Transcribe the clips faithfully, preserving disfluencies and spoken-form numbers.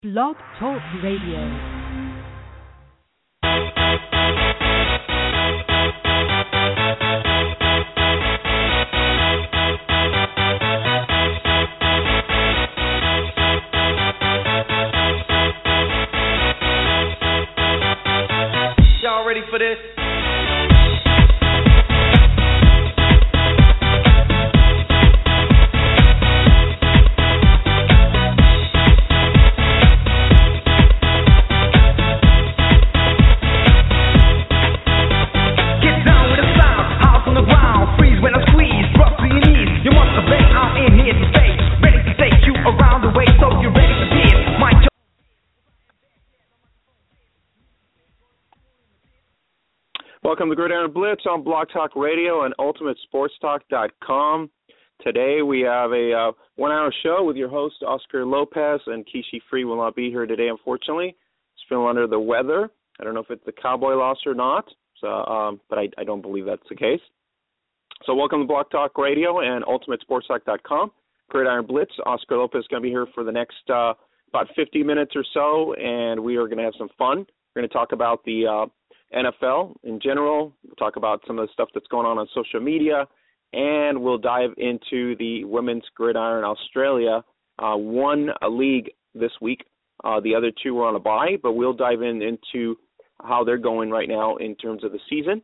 Blog Talk Radio. Y'all ready for this? Welcome to Gridiron Blitz on Blog Talk Radio and Ultimate Sports Talk dot com. Today we have a uh, one-hour show with your host, Oscar Lopez, and Kishi Free will not be here today, unfortunately. He's feeling under the weather. I don't know if it's the Cowboy loss or not, so, um, but I, I don't believe that's the case. So welcome to Blog Talk Radio and Ultimate Sports Talk dot com. Gridiron Blitz, Oscar Lopez is going to be here for the next uh, about fifty minutes or so, and we are going to have some fun. We're going to talk about the uh, N F L in general. We'll talk about some of the stuff that's going on on social media, and we'll dive into the Women's Gridiron Australia. Uh, won a league this week. Uh, the other two were on a bye, but we'll dive in into how they're going right now in terms of the season.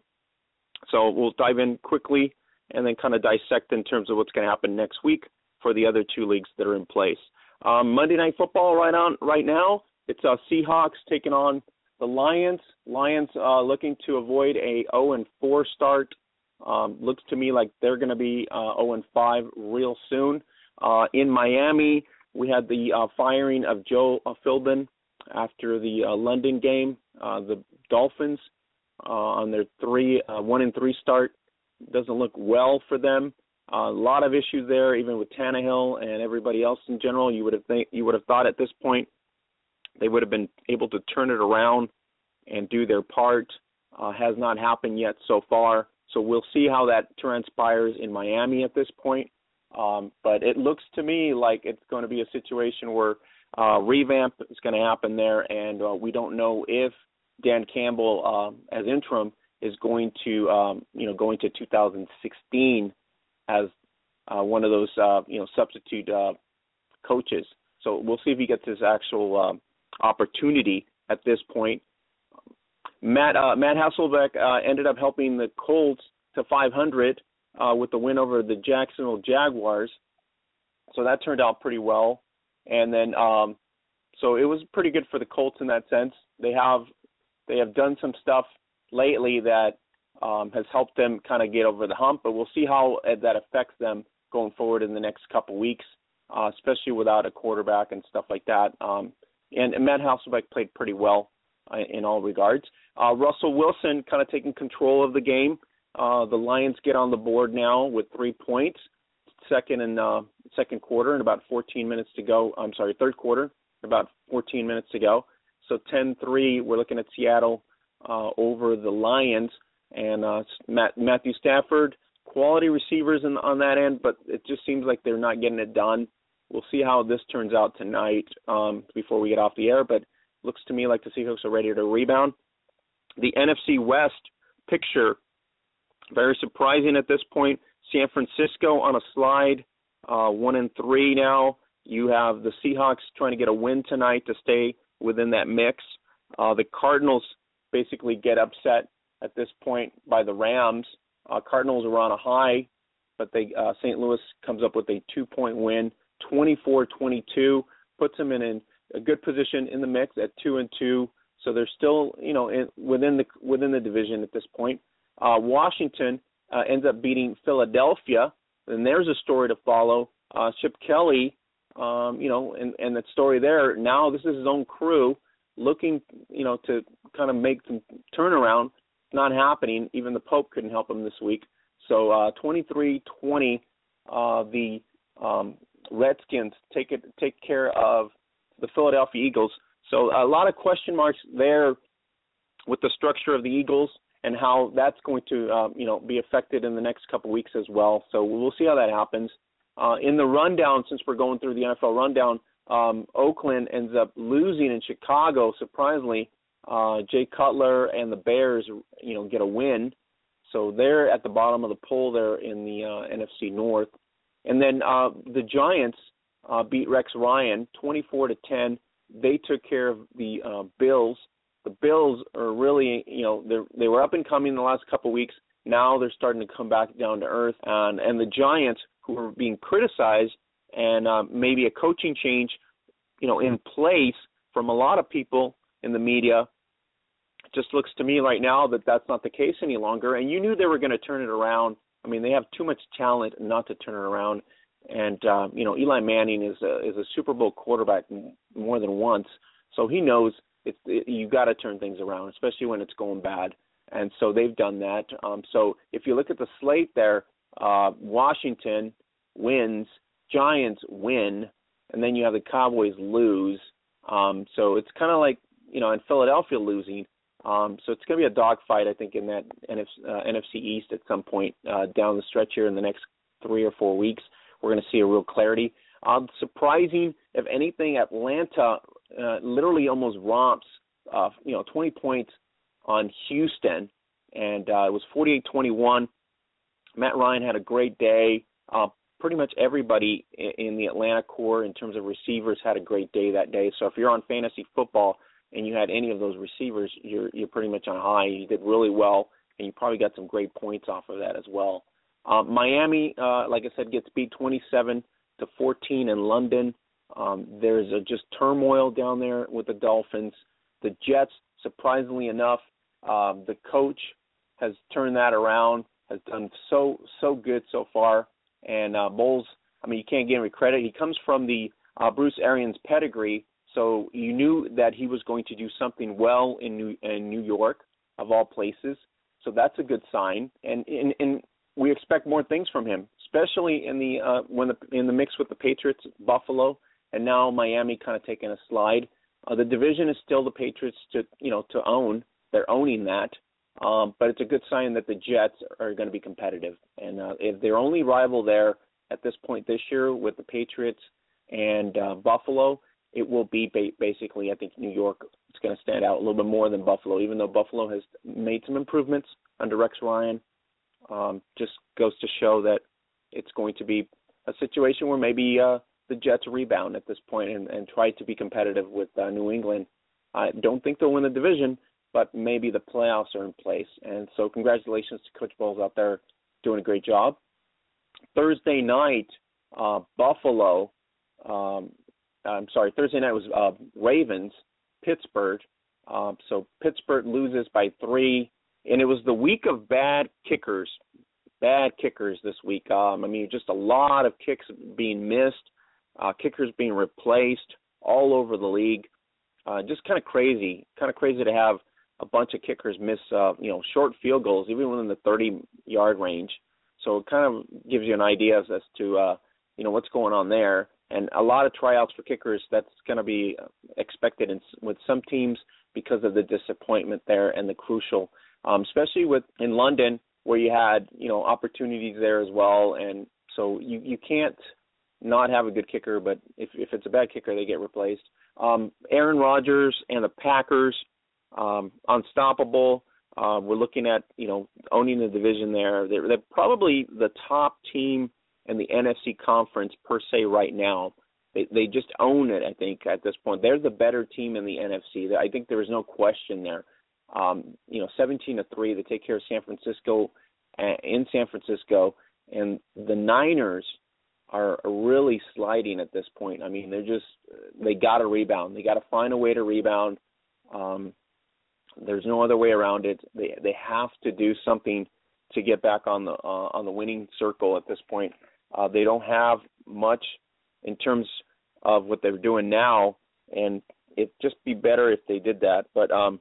So we'll dive in quickly and then kind of dissect in terms of what's going to happen next week for the other two leagues that are in place. Um, Monday Night Football right on right now. It's uh, Seahawks taking on the Lions. Lions uh, looking to avoid a oh and four start. Um, looks to me like they're going to be uh, oh and five real soon. Uh, in Miami, we had the uh, firing of Joe uh, Philbin after the uh, London game. Uh, the Dolphins uh, on their three uh, one and three start doesn't look well for them. Uh, a lot of issues there, even with Tannehill and everybody else in general. You would have think, you would have thought at this point they would have been able to turn it around and do their part. Uh, has not happened yet so far. So we'll see how that transpires in Miami at this point. Um, but it looks to me like it's going to be a situation where uh, revamp is going to happen there, and uh, we don't know if Dan Campbell, uh, as interim, is going to, um, you know, going to two thousand sixteen as uh, one of those, uh, you know, substitute uh, coaches. So we'll see if he gets his actual um, opportunity at this point. Matt uh, Matt Hasselbeck uh, ended up helping the Colts to five hundred uh, with the win over the Jacksonville Jaguars. So that turned out pretty well. And then, um, so it was pretty good for the Colts in that sense. They have they have done some stuff lately that um, has helped them kind of get over the hump. But we'll see how uh, that affects them going forward in the next couple weeks, uh, especially without a quarterback and stuff like that. Um, and, and Matt Hasselbeck played pretty well uh, in all regards. Uh, Russell Wilson kind of taking control of the game. Uh, the Lions get on the board now with three points, second and uh, second quarter, and about fourteen minutes to go. I'm sorry, third quarter, about fourteen minutes to go. So ten three, we're looking at Seattle uh, over the Lions. And uh, Matt, Matthew Stafford, quality receivers in, on that end, but it just seems like they're not getting it done. We'll see how this turns out tonight um, before we get off the air, but looks to me like the Seahawks are ready to rebound. The N F C West picture, very surprising at this point. San Francisco on a slide, uh, one and three now. You have the Seahawks trying to get a win tonight to stay within that mix. Uh, the Cardinals basically get upset at this point by the Rams. Uh, Cardinals are on a high, but they uh, Saint Louis comes up with a two-point win, twenty-four twenty-two, puts them in an, a good position in the mix at two and two. So they're still, you know, in, within the within the division at this point. Uh, Washington uh, ends up beating Philadelphia, and there's a story to follow. Uh, Chip Kelly, um, you know, and, and that story there. Now this is his own crew looking, you know, to kind of make some turnaround. Not happening. Even the Pope couldn't help him this week. So uh, twenty-three twenty, uh, the um, Redskins take it take care of the Philadelphia Eagles. So a lot of question marks there with the structure of the Eagles and how that's going to, um, you know, be affected in the next couple weeks as well. So we'll see how that happens. Uh, in the rundown, since we're going through the N F L rundown, um, Oakland ends up losing in Chicago, surprisingly. Uh, Jay Cutler and the Bears, you know, get a win. So they're at the bottom of the poll there in the uh, N F C North. And then uh, the Giants uh, beat Rex Ryan twenty-four to ten. They took care of the uh, Bills. The Bills are really, you know, they they were up and coming the last couple of weeks. Now they're starting to come back down to earth. And, and the Giants, who are being criticized, and uh, maybe a coaching change, you know, in place from a lot of people in the media, it just looks to me right now that that's not the case any longer. And you knew they were going to turn it around. I mean, they have too much talent not to turn it around. And, uh, you know, Eli Manning is a, is a Super Bowl quarterback more than once, so he knows it's, it, you got to turn things around, especially when it's going bad. And so they've done that. Um, so if you look at the slate there, uh, Washington wins, Giants win, and then you have the Cowboys lose. Um, so it's kind of like, you know, in Philadelphia losing. Um, so it's going to be a dogfight, I think, in that N F C, uh, N F C East at some point uh, down the stretch here in the next three or four weeks. We're going to see a real clarity. Um, surprising, if anything, Atlanta uh, literally almost romps, uh, you know, twenty points on Houston, and uh, it was forty-eight twenty-one. Matt Ryan had a great day. Uh, pretty much everybody in, in the Atlanta core in terms of receivers had a great day that day. So if you're on fantasy football and you had any of those receivers, you're you're pretty much on high. You did really well, and you probably got some great points off of that as well. Uh, Miami, uh, like I said, gets beat twenty-seven to fourteen in London. Um, there's a just turmoil down there with the Dolphins. The Jets, surprisingly enough, um, the coach has turned that around, has done so so good so far. And uh, Bowles, I mean, you can't give him credit. He comes from the uh, Bruce Arians pedigree, so you knew that he was going to do something well in New, in New York, of all places. So that's a good sign. And in, in we expect more things from him, especially in the uh, when the in the mix with the Patriots, Buffalo, and now Miami kind of taking a slide. Uh, the division is still the Patriots to you know to own. They're owning that, um, but it's a good sign that the Jets are going to be competitive. And uh, if their only rival there at this point this year with the Patriots and uh, Buffalo, it will be ba- basically I think New York is going to stand out a little bit more than Buffalo, even though Buffalo has made some improvements under Rex Ryan. Um, just goes to show that it's going to be a situation where maybe uh, the Jets rebound at this point and, and try to be competitive with uh, New England. I don't think they'll win the division, but maybe the playoffs are in place. And so congratulations to Coach Bowles out there doing a great job. Thursday night, uh, Buffalo, um, I'm sorry, Thursday night was uh, Ravens, Pittsburgh. Um, so Pittsburgh loses by three. And it was the week of bad kickers, bad kickers this week. Um, I mean, just a lot of kicks being missed, uh, kickers being replaced all over the league. Uh, just kind of crazy, kind of crazy to have a bunch of kickers miss, uh, you know, short field goals, even within the thirty-yard range. So it kind of gives you an idea as, as to, uh, you know, what's going on there. And a lot of tryouts for kickers, that's going to be expected in, with some teams because of the disappointment there and the crucial Um, especially with in London where you had, you know, opportunities there as well. And so you, you can't not have a good kicker, but if, if it's a bad kicker, they get replaced. Um, Aaron Rodgers and the Packers, um, unstoppable. Uh, we're looking at, you know, owning the division there. They're, they're probably the top team in the N F C conference per se right now. They, they just own it, I think, at this point. They're the better team in the N F C. I think there is no question there. Um, you know, seventeen to three, they take care of San Francisco uh, in San Francisco, and the Niners are really sliding at this point. I mean, they're just, they got to rebound. They got to find a way to rebound. Um, there's no other way around it. They they have to do something to get back on the uh, on the winning circle at this point. Uh, they don't have much in terms of what they're doing now, and it'd just be better if they did that. But um,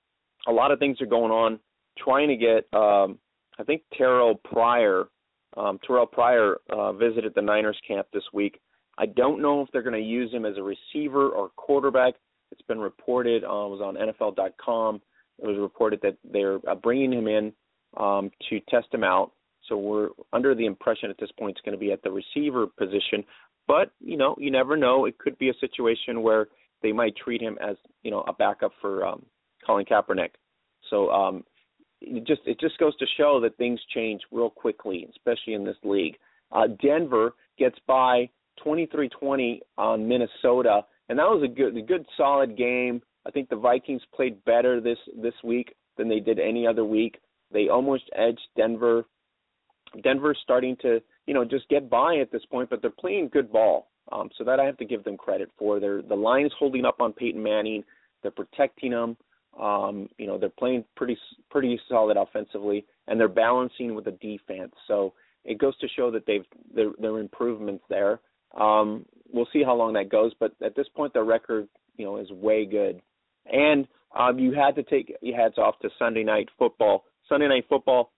a lot of things are going on, trying to get, um, I think Terrell Pryor, um, Terrell Pryor uh, visited the Niners camp this week. I don't know if they're going to use him as a receiver or quarterback. It's been reported, uh, it was on N F L dot com. It was reported that they're uh, bringing him in um, to test him out. So we're under the impression at this point it's going to be at the receiver position. But, you know, you never know. It could be a situation where they might treat him as, you know, a backup for um, Colin Kaepernick. So um, it just it just goes to show that things change real quickly, especially in this league. Uh, Denver gets by twenty-three twenty on Minnesota, and that was a good a good solid game. I think the Vikings played better this, this week than they did any other week. They almost edged Denver. Denver's starting to, you know, just get by at this point, but they're playing good ball. Um, so that I have to give them credit for. They're, the line is holding up on Peyton Manning. They're protecting him. Um, you know, they're playing pretty pretty solid offensively, and they're balancing with the defense. So it goes to show that they've there there are improvements there. Um, we'll see how long that goes, but at this point, the record, you know, is way good. And um, you had to take your hats off to Sunday Night Football. Sunday Night Football,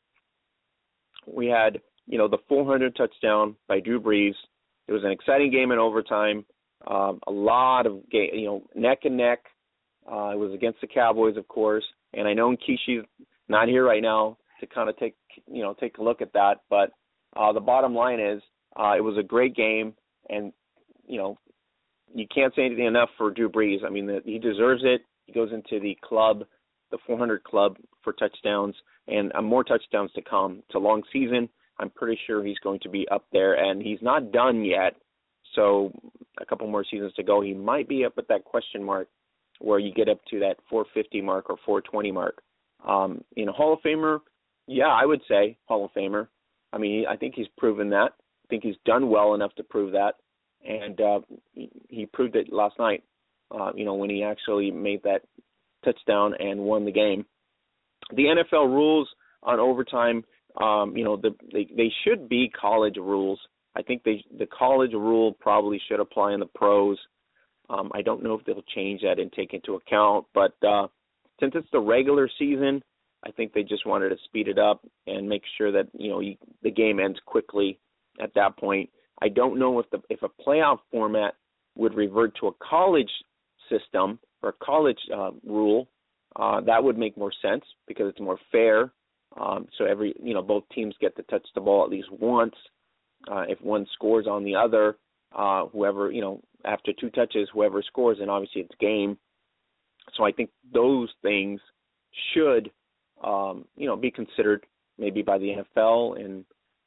we had, you know, the four hundred touchdown by Drew Brees. It was an exciting game in overtime. Um, a lot of game, you know, neck and neck. Uh, it was against the Cowboys, of course. And I know Kishi's not here right now to kind of take, you know, take a look at that. But uh, the bottom line is uh, it was a great game, and you know, you can't say anything enough for Drew Brees. I mean, the, he deserves it. He goes into the club, the four hundred club for touchdowns, and uh, more touchdowns to come. It's a long season. I'm pretty sure he's going to be up there, and he's not done yet. So a couple more seasons to go. He might be up at that question mark where you get up to that four fifty mark or four twenty mark. Um, you know, Hall of Famer, yeah, I would say Hall of Famer. I mean, I think he's proven that. I think he's done well enough to prove that, and uh, he, he proved it last night. Uh, you know, when he actually made that touchdown and won the game. The N F L rules on overtime, um, you know, the, they they should be college rules. I think they the college rule probably should apply in the pros. Um, I don't know if they'll change that and take into account, but uh, since it's the regular season, I think they just wanted to speed it up and make sure that, you know, you, the game ends quickly at that point. I don't know if the if a playoff format would revert to a college system or a college uh, rule. Uh, that would make more sense because it's more fair. Um, so every, you know, both teams get to touch the ball at least once. Uh, if one scores on the other, uh, whoever, you know, after two touches, whoever scores, and obviously it's game. So I think those things should, um, you know, be considered maybe by the N F L and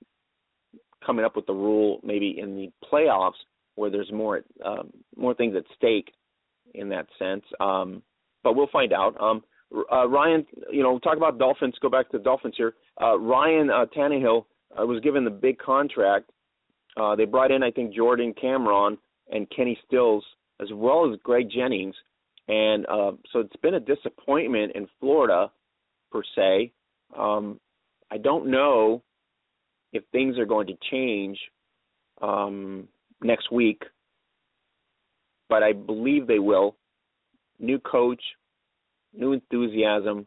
coming up with the rule maybe in the playoffs where there's more um, more things at stake in that sense. Um, but we'll find out. Um, uh, Ryan, you know, talk about Dolphins. Go back to the Dolphins here. Uh, Ryan uh, Tannehill uh, was given the big contract. Uh, they brought in, I think, Jordan Cameron and Kenny Stills, as well as Greg Jennings. And uh, so it's been a disappointment in Florida, per se. Um, I don't know if things are going to change um, next week, but I believe they will. New coach, new enthusiasm.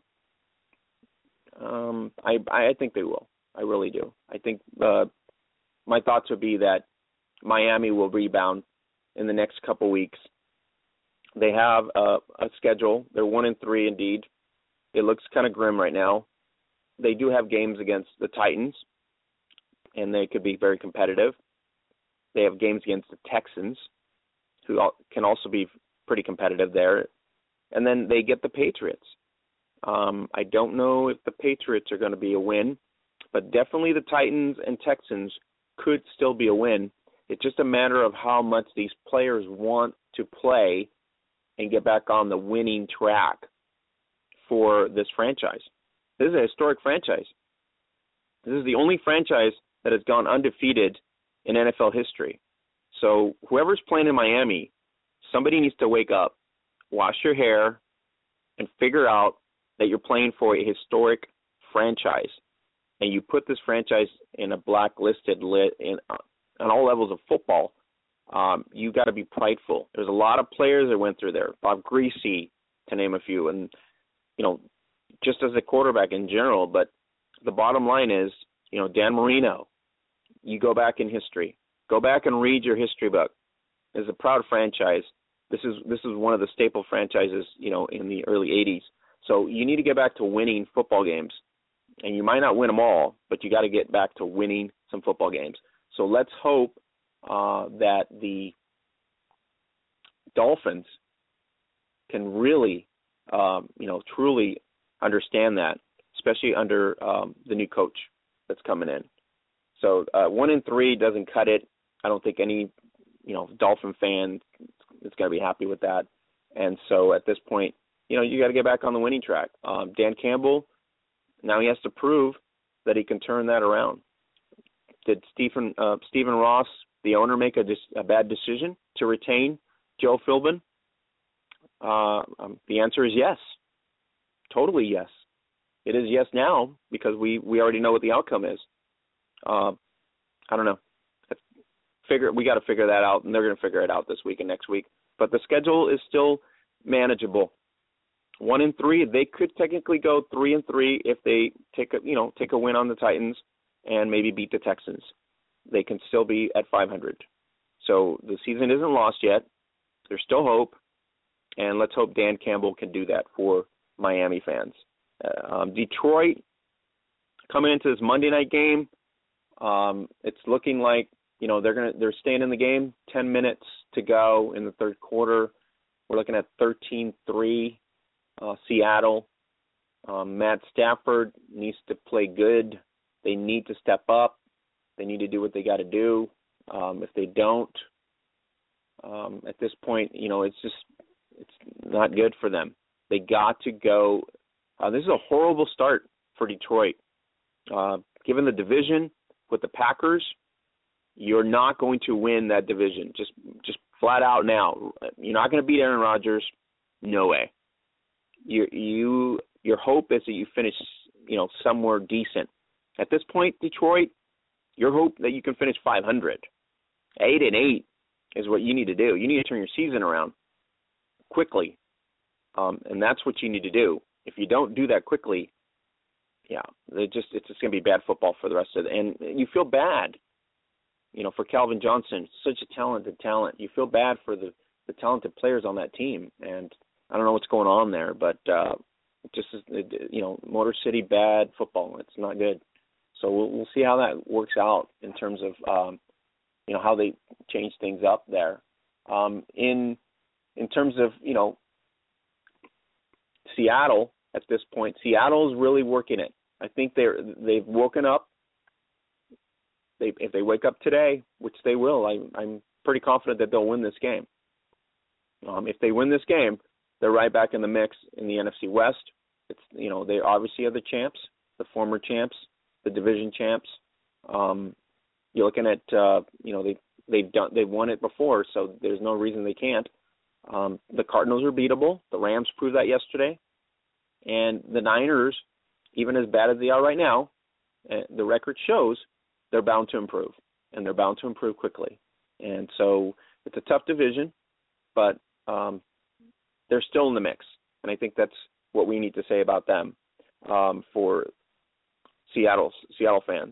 Um, I, I think they will. I really do. I think uh, my thoughts would be that Miami will rebound in the next couple weeks. They have a, a schedule. They're one and three indeed. It looks kind of grim right now. They do have games against the Titans, and they could be very competitive. They have games against the Texans, who can also be pretty competitive there. And then they get the Patriots. Um, I don't know if the Patriots are going to be a win, but definitely the Titans and Texans could still be a win. It's just a matter of how much these players want to play and get back on the winning track for this franchise. This is a historic franchise. This is the only franchise that has gone undefeated in N F L history. So whoever's playing in Miami, somebody needs to wake up, wash your hair, and figure out that you're playing for a historic franchise. And you put this franchise in a blacklisted lit in uh, on all levels of football. Um, you got to be prideful. There's a lot of players that went through there. Bob Greasy, to name a few, and you know, just as a quarterback in general. But the bottom line is, you know, Dan Marino. You go back in history. Go back and read your history book. It's a proud franchise. This is this is one of the staple franchises, you know, in the early eighties. So you need to get back to winning football games. And you might not win them all, but you got to get back to winning some football games. So let's hope uh, that the Dolphins can really, um, you know, truly understand that, especially under um, the new coach that's coming in. So uh, one and three doesn't cut it. I don't think any, you know, Dolphin fan is going to be happy with that. And so at this point, you know, you got to get back on the winning track. Um, Dan Campbell, now he has to prove that he can turn that around. Did Stephen uh, Stephen Ross, the owner, make a, a bad decision to retain Joe Philbin? Uh, um, the answer is yes, totally yes. It is yes now because we, we already know what the outcome is. Uh, I don't know. Figure we got to figure that out, and they're going to figure it out this week and next week. But the schedule is still manageable. One and three, they could technically go three and three if they take a you know take a win on the Titans and maybe beat the Texans. They can still be at five hundred. So the season isn't lost yet. There's still hope, and let's hope Dan Campbell can do that for Miami fans. Uh, um, Detroit coming into this Monday night game, um, it's looking like you know they're gonna they're staying in the game. Ten minutes to go in the third quarter. We're looking at thirteen three. Uh, Seattle. Um, Matt Stafford needs to play good. They need to step up. They need to do what they got to do. Um, if they don't, um, at this point, you know, it's just it's not good for them. They got to go. Uh, this is a horrible start for Detroit. Uh, given the division with the Packers, you're not going to win that division. Just, just flat out now. You're not going to beat Aaron Rodgers. No way. You, you, your hope is that you finish, you know, somewhere decent. At this point, Detroit, your hope that you can finish five hundred. Eight and eight is what you need to do. You need to turn your season around quickly, um, and that's what you need to do. If you don't do that quickly, yeah, it just it's just going to be bad football for the rest of it. And you feel bad, you know, for Calvin Johnson, such a talented talent. You feel bad for the, the talented players on that team, and I don't know what's going on there, but uh, just you know, Motor City bad football. It's not good. So we'll, we'll see how that works out in terms of um, you know how they change things up there. Um, in in terms of you know Seattle at this point, Seattle's really working it. I think they're they've woken up. They if they wake up today, which they will, I, I'm pretty confident that they'll win this game. Um, if they win this game, they're right back in the mix in the N F C West. It's you know they obviously are the champs, the former champs, the division champs. Um, you're looking at uh, you know they they've done they've won it before, so there's no reason they can't. Um, the Cardinals are beatable. The Rams proved that yesterday, and the Niners, even as bad as they are right now, uh, the record shows they're bound to improve, and they're bound to improve quickly. And so it's a tough division, but um, they're still in the mix, and I think that's what we need to say about them um, for Seattle's, Seattle fans.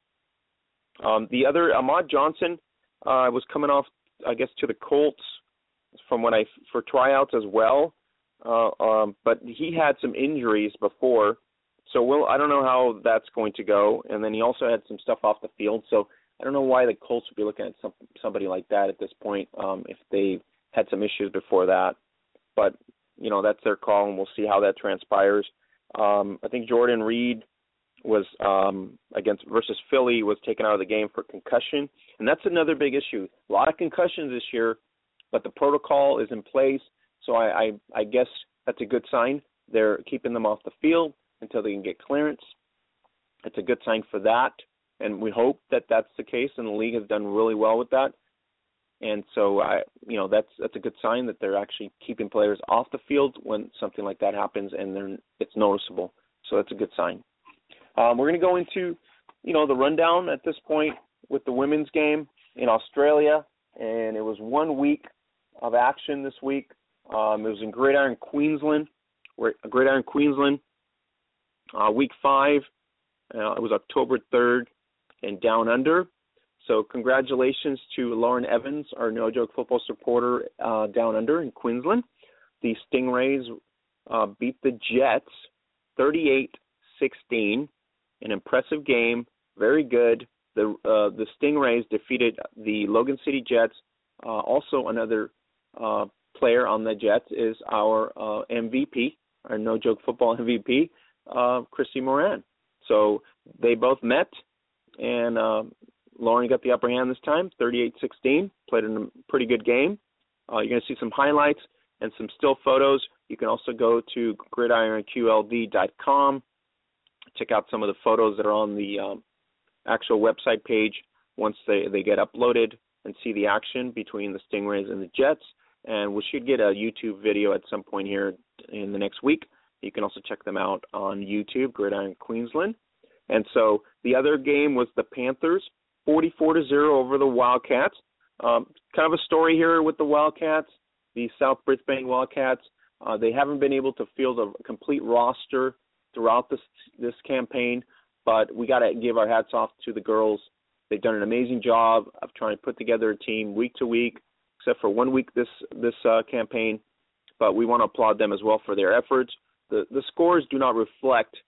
Um, the other, Ahmad Johnson, uh, was coming off, I guess, to the Colts from when I for tryouts as well, uh, um, but he had some injuries before, so we'll, I don't know how that's going to go. And then he also had some stuff off the field, so I don't know why the Colts would be looking at some, somebody like that at this point um, if they had some issues before that. But, you know, that's their call, and we'll see how that transpires. Um, I think Jordan Reed was um, against versus Philly was taken out of the game for concussion, and that's another big issue. A lot of concussions this year, but the protocol is in place, so I, I, I guess that's a good sign. They're keeping them off the field until they can get clearance. It's a good sign for that, and we hope that that's the case, and the league has done really well with that. And so, I, you know, that's that's a good sign that they're actually keeping players off the field when something like that happens, and they're, it's noticeable. So that's a good sign. Um, we're going to go into, you know, the rundown at this point with the women's game in Australia, and it was one week of action this week. Um, it was in Gridiron, Queensland. We're at Gridiron, Queensland, uh, week five. Uh, it was October third and Down Under. So congratulations to Lauren Evans, our No Joke football supporter uh, Down Under in Queensland. The Stingrays uh, beat the Jets thirty-eight sixteen. An impressive game, very good. the uh, the Stingrays defeated the Logan City Jets. Uh, also, another uh, player on the Jets is our uh, M V P, our No Joke Football M V P, uh, Christy Moran. So they both met, and uh, Lauren got the upper hand this time, thirty-eight sixteen. Played in a pretty good game. Uh, you're going to see some highlights and some still photos. You can also go to gridiron Q L D dot com. Check out some of the photos that are on the um, actual website page once they, they get uploaded, and see the action between the Stingrays and the Jets. And we should get a YouTube video at some point here in the next week. You can also check them out on YouTube, Gridiron Queensland. And so the other game was the Panthers, forty-four to zero over the Wildcats. Um, kind of a story here with the Wildcats, the South Brisbane Wildcats. Uh, they haven't been able to field a complete roster throughout this this campaign, but we got to give our hats off to the girls. They've done an amazing job of trying to put together a team week to week, except for one week this this uh, campaign. But we want to applaud them as well for their efforts. The the scores do not reflect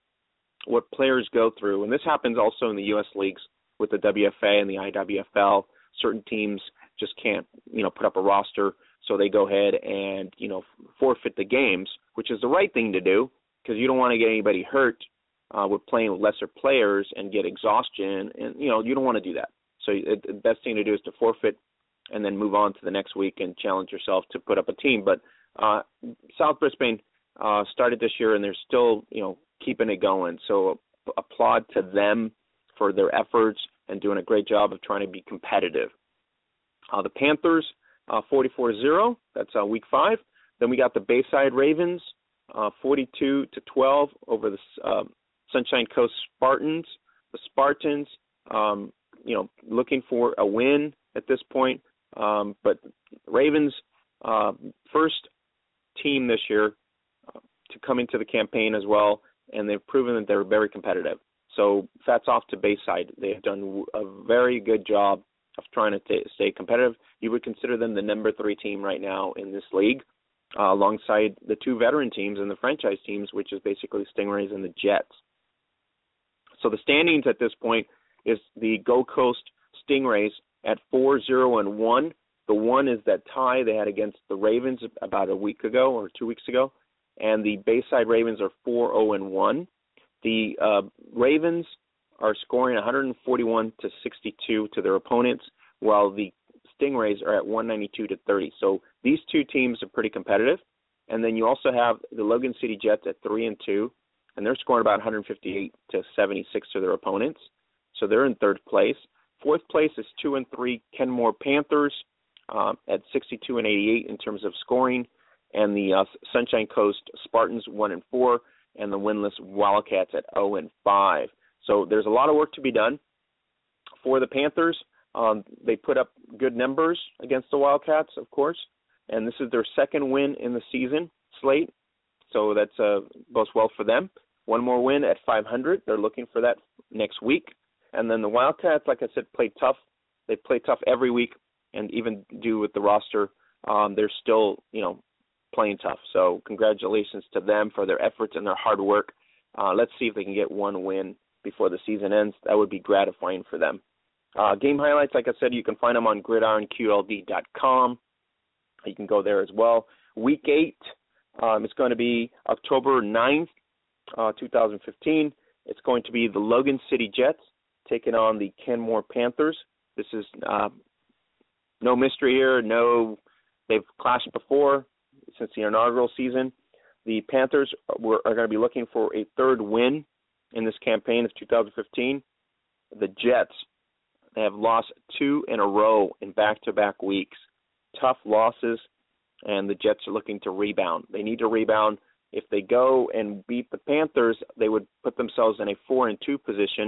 what players go through, and this happens also in the U S leagues with the W F A and the I W F L. Certain teams just can't, you know, put up a roster, so they go ahead and, you know, forfeit the games, which is the right thing to do because you don't want to get anybody hurt uh, with playing with lesser players and get exhaustion, and, you know, you don't want to do that. So it, the best thing to do is to forfeit and then move on to the next week and challenge yourself to put up a team. But uh, South Brisbane uh, started this year, and they're still, you know, keeping it going. So applaud to them for their efforts and doing a great job of trying to be competitive. Uh, the Panthers, uh, forty-four to zero. That's uh, week five. Then we got the Bayside Ravens, uh, forty-two to twelve over the uh, Sunshine Coast Spartans. The Spartans, um, you know, looking for a win at this point. Um, but Ravens, uh, first team this year uh, to come into the campaign as well, and they've proven that they're very competitive. So hats off to Bayside. They have done a very good job of trying to t- stay competitive. You would consider them the number three team right now in this league, uh, alongside the two veteran teams and the franchise teams, which is basically Stingrays and the Jets. So the standings at this point is the Gold Coast Stingrays at four zero and one. The one is that tie they had against the Ravens about a week ago or two weeks ago, and the Bayside Ravens are four zero and one. The uh, Ravens are scoring one forty-one to sixty-two to their opponents, while the Stingrays are at one ninety-two to thirty. So these two teams are pretty competitive. And then you also have the Logan City Jets at three and two, and they're scoring about one fifty-eight to seventy-six to their opponents. So they're in third place. Fourth place is two and three Kenmore Panthers um, at sixty-two and eighty-eight in terms of scoring, and the uh, Sunshine Coast Spartans one and four. And the winless Wildcats at zero and five. So there's a lot of work to be done. For the Panthers, um, they put up good numbers against the Wildcats, of course, and this is their second win in the season slate. So that's uh, bodes well for them. One more win at five hundred. They're looking for that next week. And then the Wildcats, like I said, play tough. They play tough every week, and even do with the roster, um, they're still, you know, playing tough. So congratulations to them for their efforts and their hard work. Uh, let's see if they can get one win before the season ends. That would be gratifying for them. Uh, game highlights, like I said, you can find them on gridiron Q L D dot com. You can go there as well. Week eight, um, it's going to be October ninth, uh, two thousand fifteen. It's going to be the Logan City Jets taking on the Kenmore Panthers. This is uh, no mystery here. No, they've clashed before since the inaugural season. The Panthers were, are going to be looking for a third win in this campaign of two thousand fifteen. The Jets, they have lost two in a row in back-to-back weeks. Tough losses, and the Jets are looking to rebound. They need to rebound. If they go and beat the Panthers, they would put themselves in a four and two position,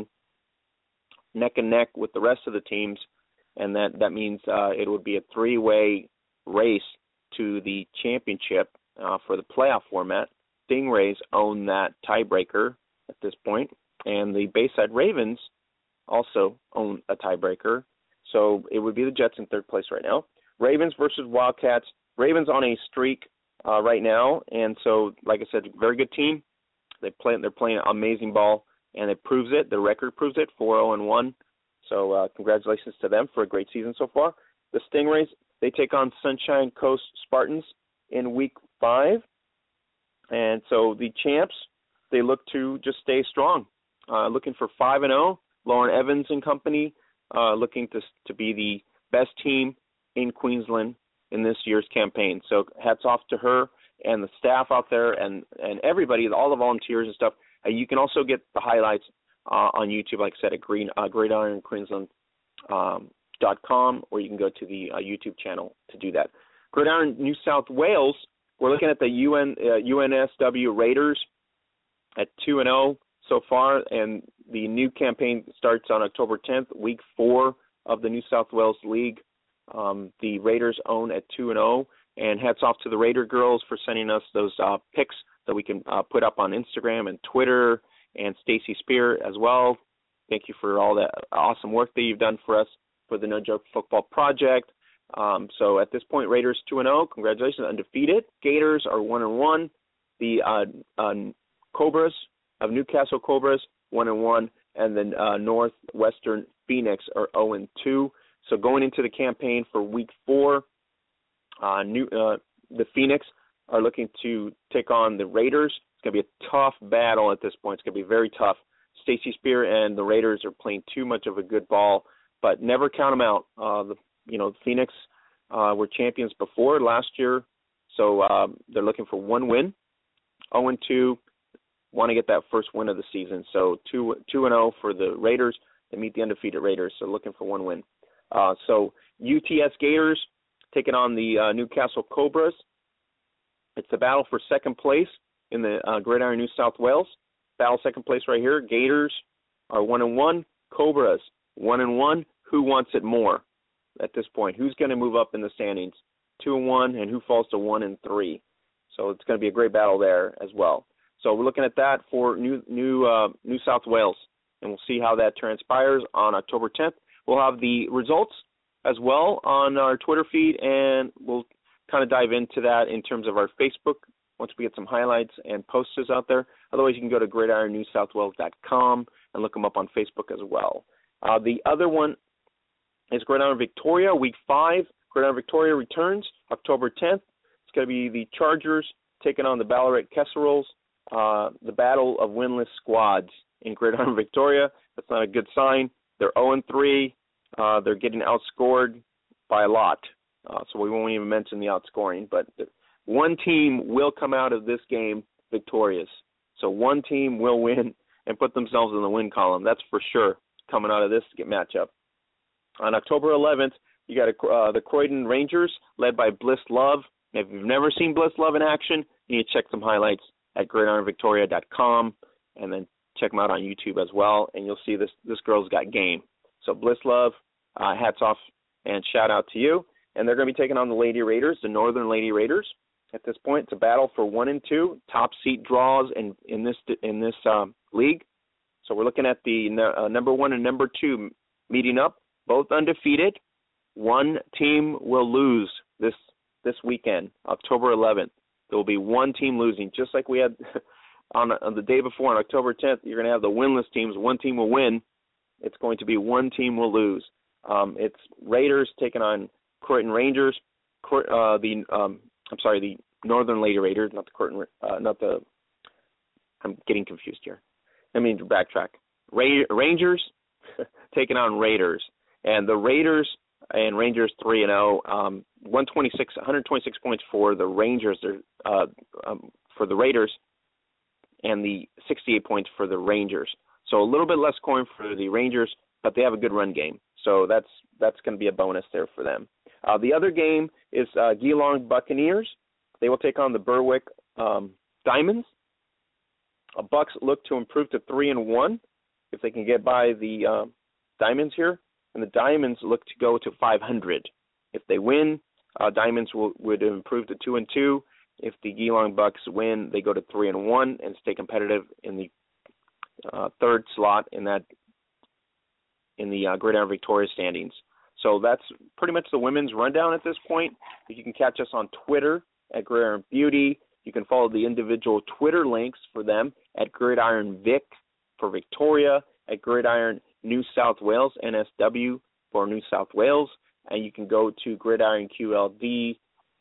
neck and neck with the rest of the teams, and that, that means uh, it would be a three-way race to the championship uh, for the playoff format. Stingrays own that tiebreaker at this point, and the Bayside Ravens also own a tiebreaker. So it would be the Jets in third place right now. Ravens versus Wildcats. Ravens on a streak uh, right now, and so, like I said, very good team. They play, they're playing amazing ball, and it proves it. The record proves it, four oh and one. So uh, congratulations to them for a great season so far. The Stingrays, they take on Sunshine Coast Spartans in week five. And so the champs, they look to just stay strong, uh, looking for five and oh. Lauren Evans and company uh, looking to to be the best team in Queensland in this year's campaign. So hats off to her and the staff out there and, and everybody, all the volunteers and stuff. Uh, you can also get the highlights uh, on YouTube, like I said, at Green, uh, Gridiron Queensland um, dot com, or you can go to the uh, YouTube channel to do that. Gridiron New South Wales, we're looking at the U N, uh, U N S W Raiders at two and oh so far, and the new campaign starts on October tenth, week four of the New South Wales League. Um, the Raiders own at two and oh, and hats off to the Raider girls for sending us those uh, pics that we can uh, put up on Instagram and Twitter, and Stacy Spear as well. Thank you for all that awesome work that you've done for us for the No Joke Football Project. Um, so at this point, Raiders two and oh, congratulations, undefeated. Gators are one and one. The uh, uh, Cobras of Newcastle Cobras one and one, and then uh, Northwestern Phoenix are oh and two. So going into the campaign for week four, uh, new, uh, the Phoenix are looking to take on the Raiders. It's going to be a tough battle at this point. It's going to be very tough. Stacy Spear and the Raiders are playing too much of a good ball, but never count them out. Uh, the you know Phoenix uh, were champions before last year, so uh, they're looking for one win, oh and two. Want to get that first win of the season. So two two and oh for the Raiders. They meet the undefeated Raiders, so looking for one win. Uh, so U T S Gators taking on the uh, Newcastle Cobras. It's the battle for second place in the uh, Gridiron New South Wales. Battle second place right here. Gators are one and one. Cobras one and one. Who wants it more at this point? Who's going to move up in the standings? Two and one, and who falls to one and three? So it's going to be a great battle there as well. So we're looking at that for New New uh, New South Wales, and we'll see how that transpires on October tenth. We'll have the results as well on our Twitter feed, and we'll kind of dive into that in terms of our Facebook once we get some highlights and posters out there. Otherwise, you can go to gridiron new south wales dot com and look them up on Facebook as well. Uh, the other one is Gridiron Victoria, week five. Gridiron Victoria returns October tenth. It's going to be the Chargers taking on the Ballarat Casseroles. Uh, the battle of winless squads in Gridiron Victoria. That's not a good sign. They're oh and three. Uh, they're getting outscored by a lot. Uh, so we won't even mention the outscoring. But one team will come out of this game victorious. So one team will win and put themselves in the win column. That's for sure coming out of this matchup. On October eleventh, you got a, uh, the Croydon Rangers led by Bliss Love. And if you've never seen Bliss Love in action, you need to check some highlights at gridiron victoria dot com, and then check them out on YouTube as well, and you'll see this this girl's got game. So Bliss Love, uh, hats off and shout out to you. And they're going to be taking on the Lady Raiders, the Northern Lady Raiders. At this point, it's a battle for one and two, top seat draws in in this in this um, league. So we're looking at the uh, number one and number two meeting up, both undefeated. One team will lose this this weekend, October eleventh. There will be one team losing, just like we had on, on the day before on October tenth. You're going to have the winless teams. One team will win. It's going to be one team will lose. Um, it's Raiders taking on Croydon Rangers. Uh, the um, I'm sorry, the Northern Lady Raiders, not the Croydon, uh, not the. I'm getting confused here. I mean to backtrack. Ra- Rangers taking on Raiders, and the Raiders and Rangers three and zero. Um, one twenty-six, one hundred twenty-six points for the Rangers. Uh, um, for the Raiders, and the sixty-eight points for the Rangers. So a little bit less scoring for the Rangers, but they have a good run game. So that's that's going to be a bonus there for them. Uh, the other game is uh, Geelong Buccaneers. They will take on the Berwick um, Diamonds. Uh, Bucks look to improve to three and one if they can get by the uh, Diamonds here, and the Diamonds look to go to five hundred. If they win, uh, Diamonds will, would improve to two and two. If the Geelong Bucks win, they go to three and one and stay competitive in the uh, third slot in that in the uh, Gridiron Victoria standings. So that's pretty much the women's rundown at this point. You can catch us on Twitter at Gridiron Beauty. You can follow the individual Twitter links for them at Gridiron Vic for Victoria, at Gridiron New South Wales, N S W for New South Wales. And you can go to Gridiron Q L D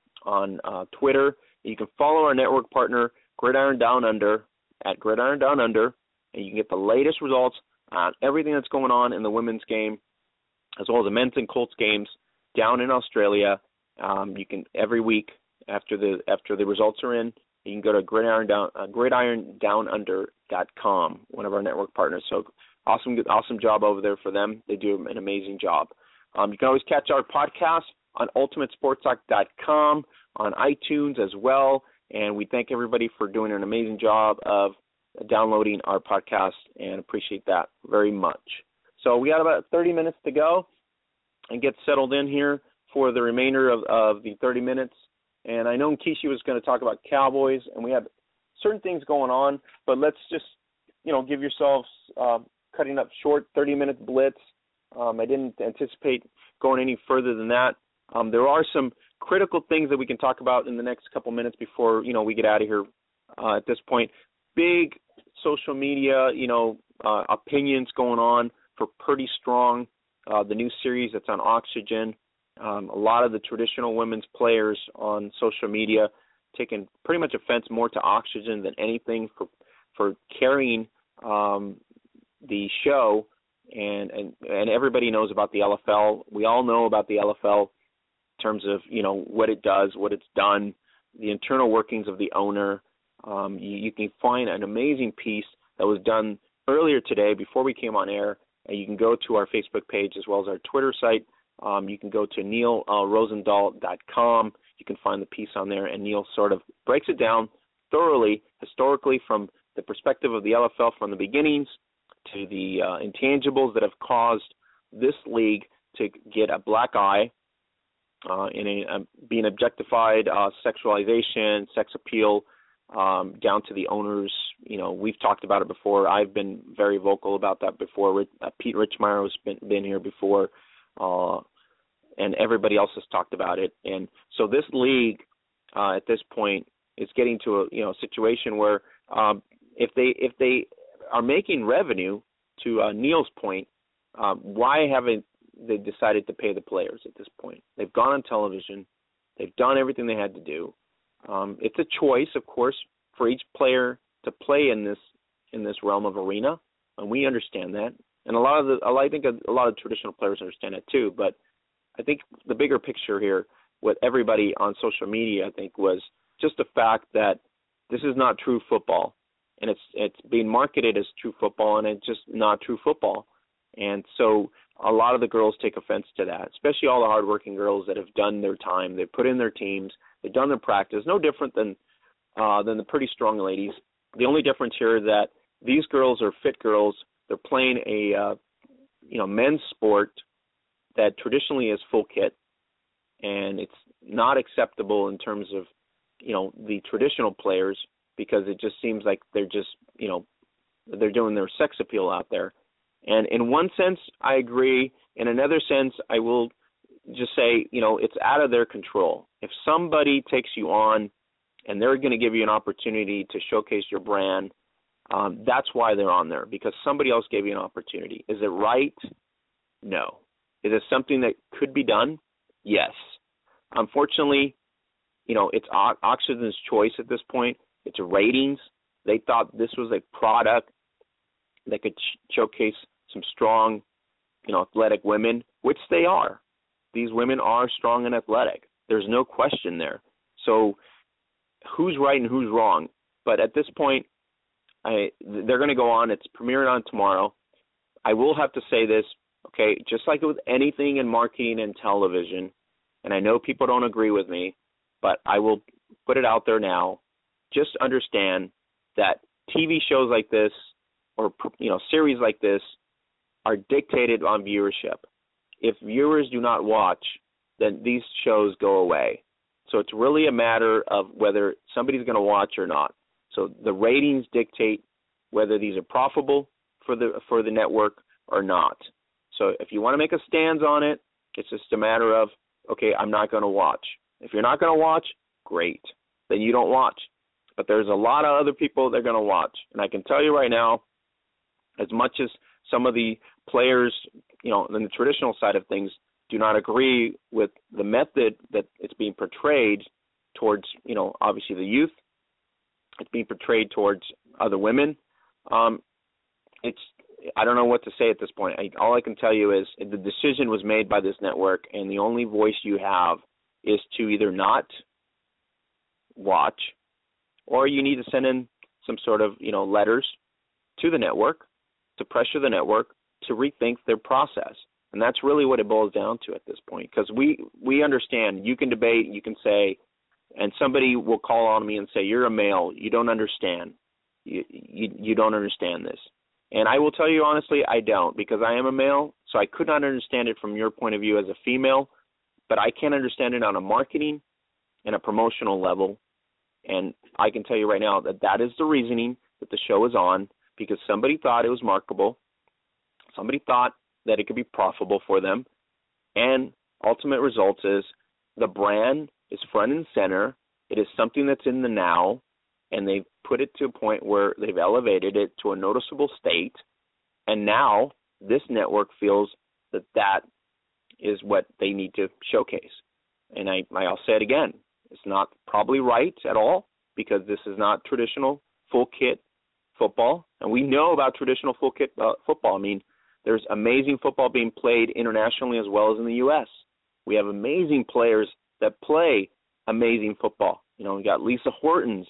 on uh, Twitter. You can follow our network partner, Gridiron Down Under, at Gridiron Down Under, and you can get the latest results on everything that's going on in the women's game, as well as the men's and Colts games down in Australia. Um, you can every week after the after the results are in, you can go to Gridiron Down uh, gridiron down under dot com, one of our network partners. So awesome, awesome job over there for them. They do an amazing job. Um, you can always catch our podcast on ultimate sports talk dot com, on iTunes as well. And we thank everybody for doing an amazing job of downloading our podcast and appreciate that very much. So we got about thirty minutes to go and get settled in here for the remainder of, of the thirty minutes. And I know Kishi was going to talk about Cowboys, and we have certain things going on, but let's just, you know, give yourselves uh, cutting up short, thirty-minute blitz. Um, I didn't anticipate going any further than that. Um, there are some critical things that we can talk about in the next couple minutes before, you know, we get out of here uh, at this point. Big social media, you know, uh, opinions going on for Pretty Strong, uh, the new series that's on Oxygen. Um, a lot of the traditional women's players on social media taking pretty much offense more to Oxygen than anything for for carrying um, the show. And, and and everybody knows about the L F L. We all know about the L F L in terms of, you know, what it does, what it's done, the internal workings of the owner. Um, you, you can find an amazing piece that was done earlier today before we came on air. And you can go to our Facebook page as well as our Twitter site. Um, you can go to neil rosendahl dot com. You can find the piece on there, and Neil sort of breaks it down thoroughly, historically, from the perspective of the L F L from the beginnings to the uh, intangibles that have caused this league to get a black eye uh, in a, uh, being objectified, uh, sexualization, sex appeal, um, down to the owners. You know, we've talked about it before. I've been very vocal about that before. Uh, Pete Richmeyer has been, been here before, uh, and everybody else has talked about it. And so this league uh, at this point is getting to a you know situation where um, if they if they are making revenue, to uh, Neil's point, um, why haven't they decided to pay the players at this point? They've gone on television. They've done everything they had to do. Um, it's a choice, of course, for each player to play in this in this realm of arena, and we understand that. And a lot of the, I think a lot of traditional players understand that too. But I think the bigger picture here, with everybody on social media, I think, was just the fact that this is not true football. And it's it's being marketed as true football, and it's just not true football. And so a lot of the girls take offense to that, especially all the hardworking girls that have done their time. They've put in their teams. They've done their practice. No different than uh, than the Pretty Strong ladies. The only difference here is that these girls are fit girls. They're playing a uh, you know men's sport that traditionally is full kit, and it's not acceptable in terms of you know the traditional players, because it just seems like they're just, you know, they're doing their sex appeal out there. And in one sense, I agree. In another sense, I will just say, you know, it's out of their control. If somebody takes you on and they're going to give you an opportunity to showcase your brand, um, that's why they're on there, because somebody else gave you an opportunity. Is it right? No. Is it something that could be done? Yes. Unfortunately, you know, it's Oxygen's choice at this point. It's ratings. They thought this was a product that could sh- showcase some strong, you know, athletic women, which they are. These women are strong and athletic. There's no question there. So who's right and who's wrong? But at this point, I, they're going to go on. It's premiering on tomorrow. I will have to say this, okay, just like with anything in marketing and television, and I know people don't agree with me, but I will put it out there now. Just understand that T V shows like this, or you know, series like this, are dictated on viewership. If viewers do not watch, then these shows go away. So it's really a matter of whether somebody's going to watch or not. So the ratings dictate whether these are profitable for the for the network or not. So if you want to make a stance on it, it's just a matter of, okay, I'm not going to watch. If you're not going to watch, great. Then you don't watch. But there's a lot of other people that are going to watch. And I can tell you right now, as much as some of the players, you know, in the traditional side of things, do not agree with the method that it's being portrayed towards, you know, obviously the youth. It's being portrayed towards other women. Um, it's I don't know what to say at this point. I, all I can tell you is the decision was made by this network, and the only voice you have is to either not watch, or you need to send in some sort of, you know, letters to the network to pressure the network to rethink their process. And that's really what it boils down to at this point, because we, we understand you can debate, you can say, and somebody will call on me and say, you're a male, you don't understand. You, you, you don't understand this. And I will tell you honestly, I don't, because I am a male, so I could not understand it from your point of view as a female, but I can understand it on a marketing and a promotional level. And I can tell you right now that that is the reasoning that the show is on, because somebody thought it was marketable. Somebody thought that it could be profitable for them. And ultimate results is the brand is front and center. It is something that's in the now, and they've put it to a point where they've elevated it to a noticeable state. And now this network feels that that is what they need to showcase. And I, I'll say it again. It's not probably right at all, because this is not traditional full kit football. And we know about traditional full kit uh, football. I mean, there's amazing football being played internationally as well as in the U S. We have amazing players that play amazing football. You know, we got Lisa Hortons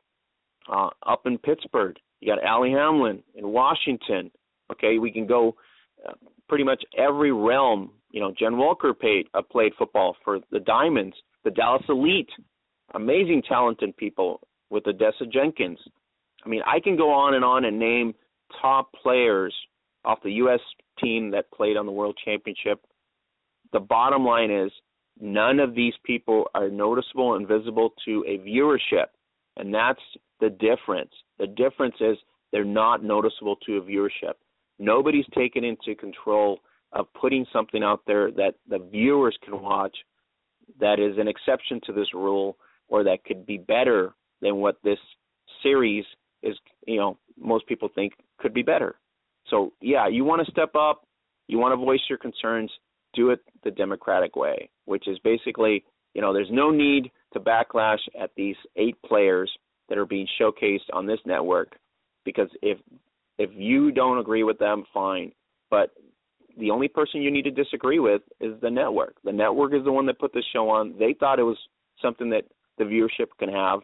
uh, up in Pittsburgh. You got Allie Hamlin in Washington. Okay, we can go uh, pretty much every realm. You know, Jen Walker played, uh, played football for the Diamonds, the Dallas Elite. Amazing, talented people with Odessa Jenkins. I mean, I can go on and on and name top players off the U S team that played on the World Championship. The bottom line is none of these people are noticeable and visible to a viewership, and that's the difference. The difference is they're not noticeable to a viewership. Nobody's taken into control of putting something out there that the viewers can watch that is an exception to this rule, or that could be better than what this series is, you know, most people think could be better. So, yeah, you want to step up, you want to voice your concerns, do it the democratic way, which is basically, you know, there's no need to backlash at these eight players that are being showcased on this network, because if if you don't agree with them, fine. But the only person you need to disagree with is the network. The network is the one that put this show on. They thought it was something that the viewership can have,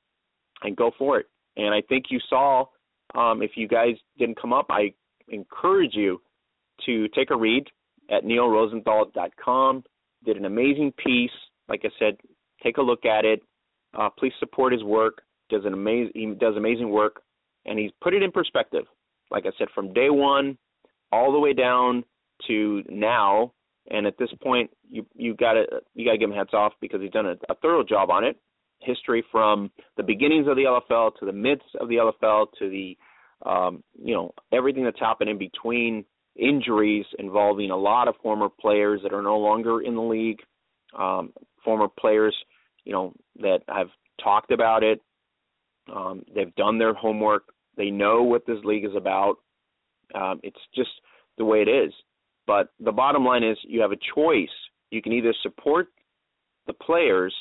and go for it. And I think you saw, um, if you guys didn't come up, I encourage you to take a read at neil rosenthal dot com. Did an amazing piece. Like I said, take a look at it. Uh, please support his work. Does an amazing, he does amazing work, and he's put it in perspective. Like I said, from day one all the way down to now, and at this point, you you got to you got to give him hats off, because he's done a, a thorough job on it. History from the beginnings of the L F L to the midst of the L F L to the um, you know, everything that's happened in between, injuries involving a lot of former players that are no longer in the league, um, former players, you know, that have talked about it. Um, they've done their homework. They know what this league is about. Um, it's just the way it is. But the bottom line is you have a choice. You can either support the players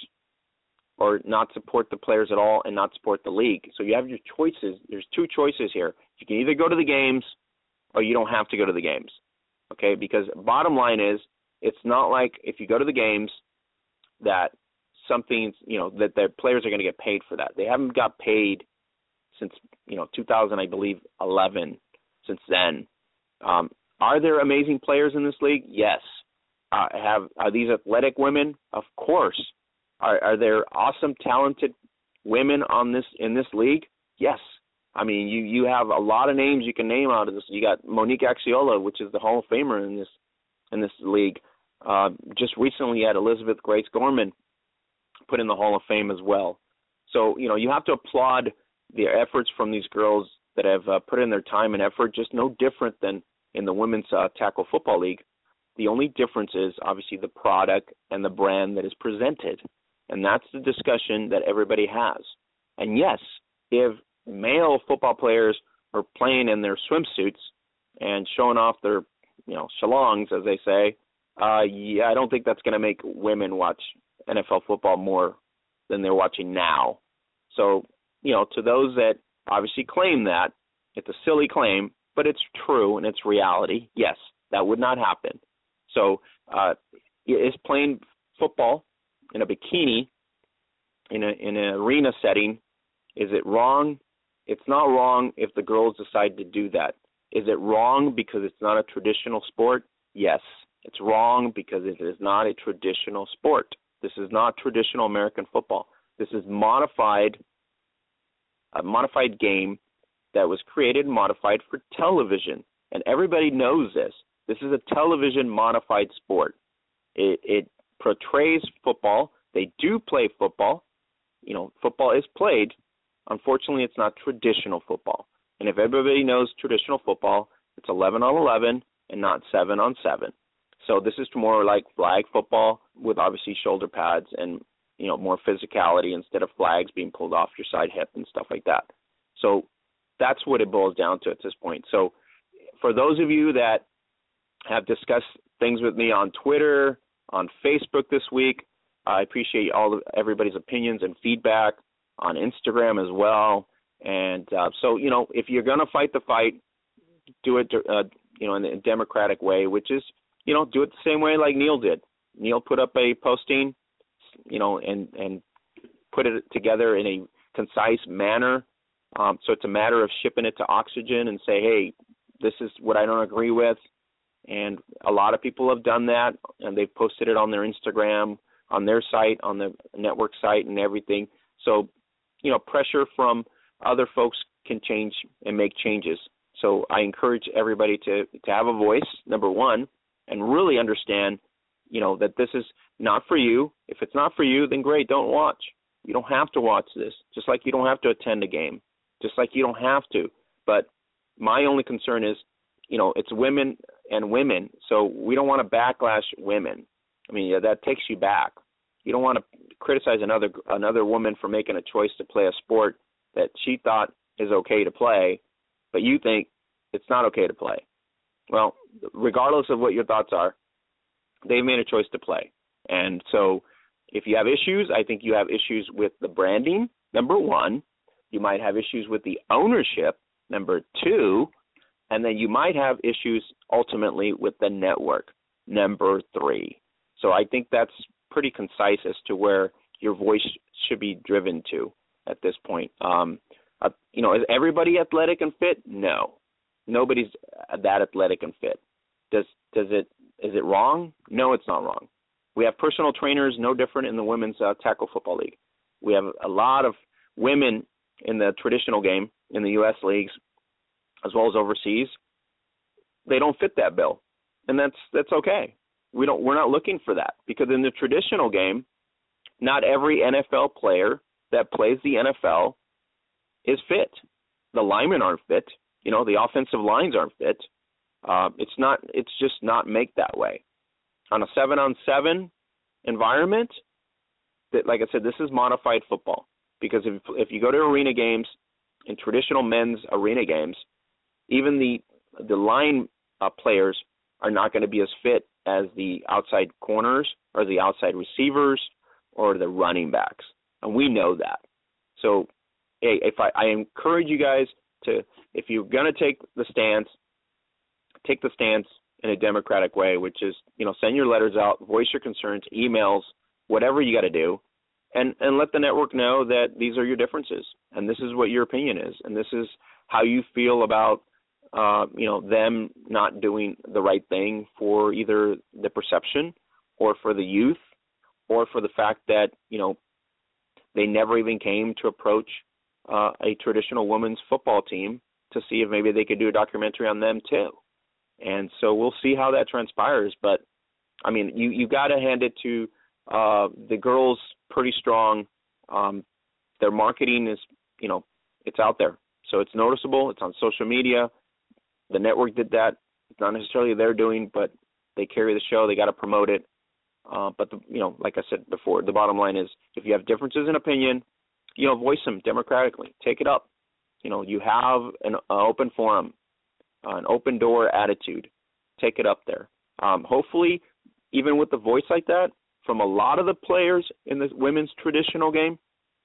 or not support the players at all and not support the league. So you have your choices. There's two choices here. You can either go to the games or you don't have to go to the games, okay? Because bottom line is it's not like if you go to the games that something, you know, that their players are going to get paid for that. They haven't got paid since, you know, two thousand, I believe, eleven, since then. Um, are there amazing players in this league? Yes. Uh, have Are these athletic women? Of course. Are, are there awesome, talented women on this in this league? Yes. I mean, you, you have a lot of names you can name out of this. You got Monique Axiola, which is the Hall of Famer in this in this league. Uh, just recently, you had Elizabeth Grace Gorman put in the Hall of Fame as well. So, you know, you have to applaud the efforts from these girls that have uh, put in their time and effort, just no different than in the Women's uh, Tackle Football League. The only difference is, obviously, the product and the brand that is presented. And that's the discussion that everybody has. And, yes, if male football players are playing in their swimsuits and showing off their, you know, shalongs, as they say, uh, yeah, I don't think that's going to make women watch N F L football more than they're watching now. So, you know, to those that obviously claim that, it's a silly claim, but it's true and it's reality. Yes, that would not happen. So, uh, is playing football in a bikini in a in an arena setting, is it wrong? It's not wrong if the girls decide to do that. Is it wrong because it's not a traditional sport? Yes, it's wrong because it is not a traditional sport. This is not traditional American football. This is modified, a modified game that was created and modified for television. And everybody knows this. This is a television modified sport. It, it portrays football. They do play football. You know, football is played. Unfortunately, it's not traditional football. And if everybody knows traditional football, it's eleven on eleven and not seven on seven. So this is more like flag football with obviously shoulder pads and, you know, more physicality instead of flags being pulled off your side hip and stuff like that. So that's what it boils down to at this point. So for those of you that have discussed things with me on Twitter, on Facebook this week, I appreciate all of everybody's opinions and feedback on Instagram as well. And uh, so, you know, if you're going to fight the fight, do it, uh, you know, in a democratic way, which is, you know, do it the same way like Neil did. Neil put up a posting, you know, and, and put it together in a concise manner. Um, so it's a matter of shipping it to Oxygen and say, hey, this is what I don't agree with. And a lot of people have done that, and they've posted it on their Instagram, on their site, on the network site and everything. So, you know, pressure from other folks can change and make changes. So I encourage everybody to, to have a voice, number one, and really understand, you know, that this is not for you. If it's not for you, then great, don't watch. You don't have to watch this, just like you don't have to attend a game, just like you don't have to. But my only concern is, you know, it's women and women, so we don't want to backlash women. I mean, yeah, that takes you back. You don't want to criticize another another woman for making a choice to play a sport that she thought is okay to play, but you think it's not okay to play. Well, regardless of what your thoughts are, they've made a choice to play. And so if you have issues, I think you have issues with the branding, number one. You might have issues with the ownership, number two. And then you might have issues ultimately with the network, number three. So I think that's pretty concise as to where your voice should be driven to at this point. Um, uh, you know, is everybody athletic and fit? No. Nobody's that athletic and fit. Does does it is it wrong? No, it's not wrong. We have personal trainers, no different in the women's uh, tackle football league. We have a lot of women in the traditional game in the U S leagues, as well as overseas. They don't fit that bill, and that's that's okay. We don't we're not looking for that, because in the traditional game, not every N F L player that plays the N F L is fit. The linemen aren't fit. You know, the offensive lines aren't fit. Uh, it's not. It's just not made that way. On a seven-on-seven environment, that, like I said, this is modified football. Because if if you go to arena games, in traditional men's arena games, even the the line uh, players are not going to be as fit as the outside corners or the outside receivers or the running backs, and we know that. So, hey, if I, I encourage you guys to, if you're going to take the stance, take the stance in a democratic way, which is, you know, send your letters out, voice your concerns, emails, whatever you got to do, and, and let the network know that these are your differences, and this is what your opinion is, and this is how you feel about, uh, you know, them not doing the right thing for either the perception or for the youth or for the fact that, you know, they never even came to approach uh, a traditional women's football team to see if maybe they could do a documentary on them too. And so we'll see how that transpires. But, I mean, you, you got to hand it to uh, the girls pretty strong. Um, their marketing is, you know, it's out there. So it's noticeable. It's on social media. The network did that. It's not necessarily their doing, but they carry the show. They got to promote it. Uh, but, the, you know, like I said before, the bottom line is if you have differences in opinion, you know, voice them democratically. Take it up. You know, you have an uh, open forum. uh, an open door attitude. Take it up there. Um, hopefully, even with the voice like that, from a lot of the players in the women's traditional game,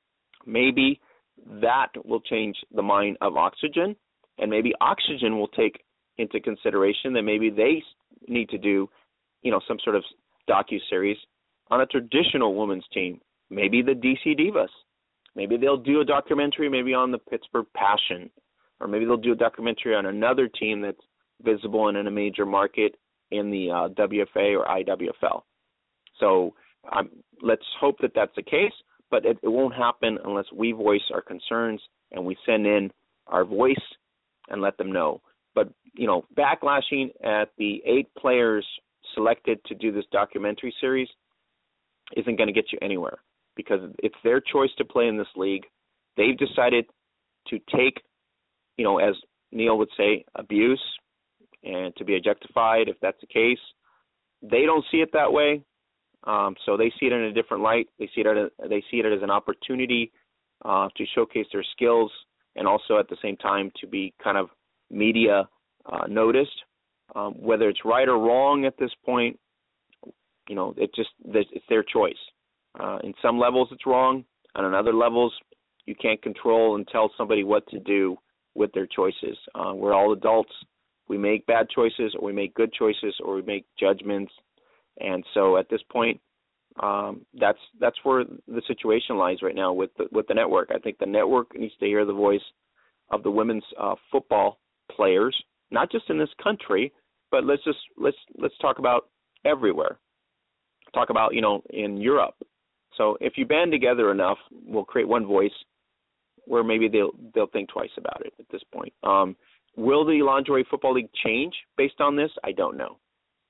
maybe that will change the mind of Oxygen, and maybe Oxygen will take into consideration that maybe they need to do, you know, some sort of docuseries on a traditional women's team, maybe the D C Divas. Maybe they'll do a documentary maybe on the Pittsburgh Passion, or maybe they'll do a documentary on another team that's visible and in a major market in the uh, W F A or I W F L. So um, let's hope that that's the case, but it, it won't happen unless we voice our concerns and we send in our voice and let them know. But, you know, backlashing at the eight players selected to do this documentary series isn't going to get you anywhere, because it's their choice to play in this league. They've decided to take, you know, as Neil would say, abuse and to be objectified, if that's the case. They don't see it that way, um, so they see it in a different light. They see it as, they see it as an opportunity uh, to showcase their skills, and also at the same time to be kind of media uh, noticed. Um, whether it's right or wrong at this point, you know, it just it's their choice. Uh, in some levels it's wrong, and on other levels you can't control and tell somebody what to do with their choices. Uh, we're all adults. We make bad choices, or we make good choices, or we make judgments. And so at this point, um, that's that's where the situation lies right now with the, with the network. I think the network needs to hear the voice of the women's uh, football players, not just in this country, but let's just let's let's talk about everywhere. Talk about, you know, in Europe. So if you band together enough, we'll create one voice where maybe they'll they'll think twice about it at this point. Um, will the Lingerie Football League change based on this? I don't know.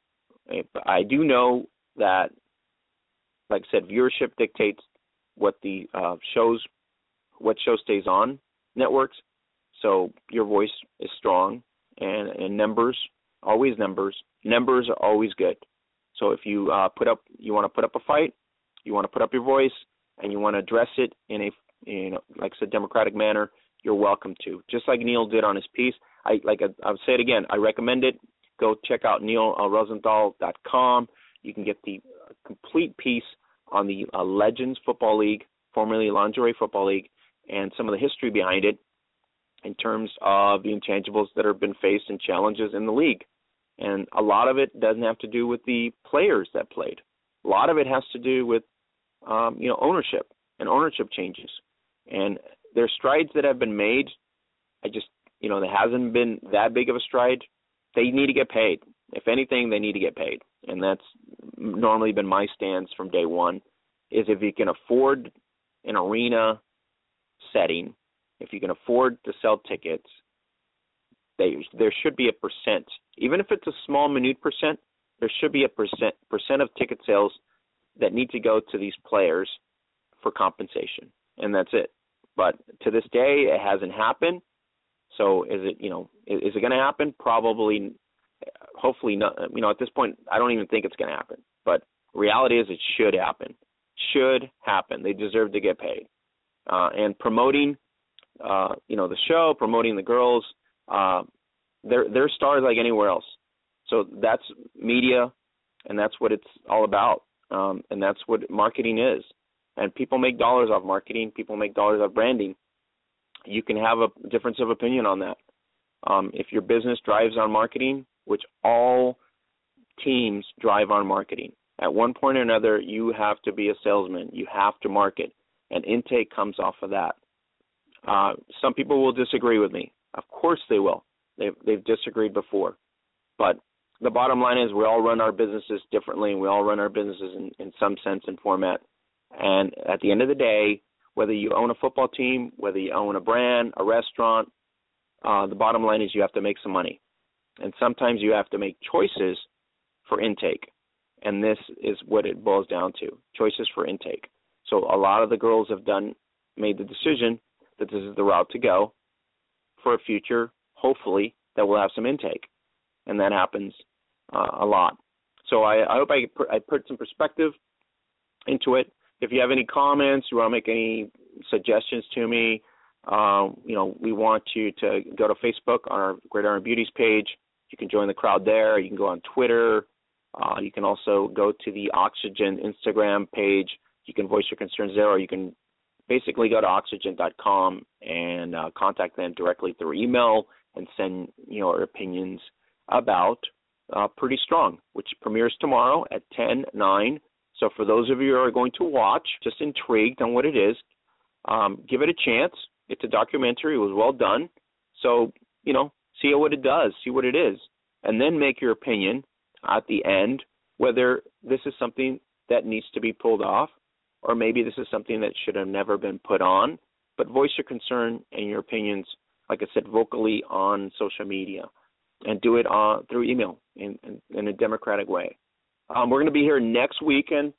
I do know that, like I said, viewership dictates what the uh, shows, what show stays on networks. So your voice is strong, and, and numbers, always numbers. Numbers are always good. So if you uh, put up, you want to put up a fight, you want to put up your voice, and you want to address it in a, you know, like I said, democratic manner, you're welcome to. Just like Neil did on his piece. I like I, I'll say it again. I recommend it. Go check out neil rosenthal dot com. You can get the complete piece on the uh, Legends Football League, formerly Lingerie Football League, and some of the history behind it in terms of the intangibles that have been faced and challenges in the league. And a lot of it doesn't have to do with the players that played. A lot of it has to do with, um, you know, ownership and ownership changes. And there's strides that have been made. I just, you know, there hasn't been that big of a stride. They need to get paid. If anything, they need to get paid. And that's normally been my stance from day one, is if you can afford an arena setting, if you can afford to sell tickets, they, there should be a percent. Even if it's a small, minute percent, there should be a percent, percent of ticket sales that need to go to these players for compensation. And that's it. But to this day, it hasn't happened. So is it, you know, is, is it going to happen? Probably, hopefully not. You know, at this point, I don't even think it's going to happen. But reality is it should happen. Should happen. They deserve to get paid. Uh, and promoting, uh, you know, the show, promoting the girls, uh, they're, they're stars like anywhere else. So that's media, and that's what it's all about. Um, and that's what marketing is. And people make dollars off marketing. People make dollars off branding. You can have a difference of opinion on that. Um, if your business drives on marketing, which all teams drive on marketing, at one point or another, you have to be a salesman. You have to market, and intake comes off of that. Uh, some people will disagree with me. Of course they will. They've, they've disagreed before. But the bottom line is we all run our businesses differently, and we all run our businesses in, in some sense and format. And at the end of the day, whether you own a football team, whether you own a brand, a restaurant, uh, the bottom line is you have to make some money. And sometimes you have to make choices for intake. And this is what it boils down to, choices for intake. So a lot of the girls have done, made the decision that this is the route to go for a future, hopefully, that we'll have some intake. And that happens uh, a lot. So I, I hope I, put, I put some perspective into it. If you have any comments, you want to make any suggestions to me, uh, you know, we want you to go to Facebook on our Gridiron Beauties page. You can join the crowd there. You can go on Twitter. Uh, you can also go to the Oxygen Instagram page. You can voice your concerns there, or you can basically go to oxygen dot com and uh, contact them directly through email and send you know, your opinions about uh, Pretty Strong, which premieres tomorrow at ten nine. So for those of you who are going to watch, just intrigued on what it is, um, give it a chance. It's a documentary. It was well done. So, you know, see what it does, see what it is, and then make your opinion at the end whether this is something that needs to be pulled off, or maybe this is something that should have never been put on. But voice your concern and your opinions, like I said, vocally on social media, and do it uh, through email in, in, in a democratic way. Um, we're going to be here next weekend,